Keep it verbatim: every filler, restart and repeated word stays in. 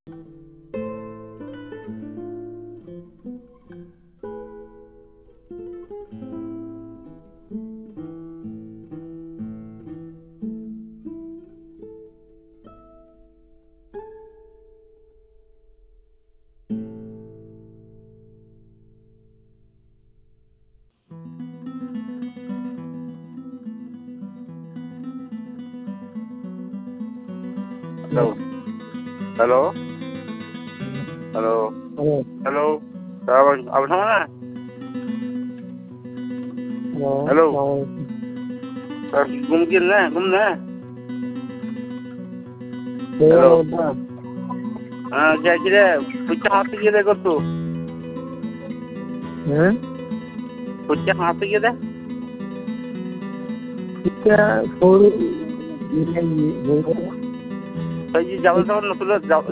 hello hello hello hello hello अब अब ना हेलो घूम के ना घूमना हेलो हाँ क्या किरे कुछ हाथ से किरे कर तू हैं कुछ हाथ से किरे क्या थोड़ी ये ये तो ये जाओ तो ना तुला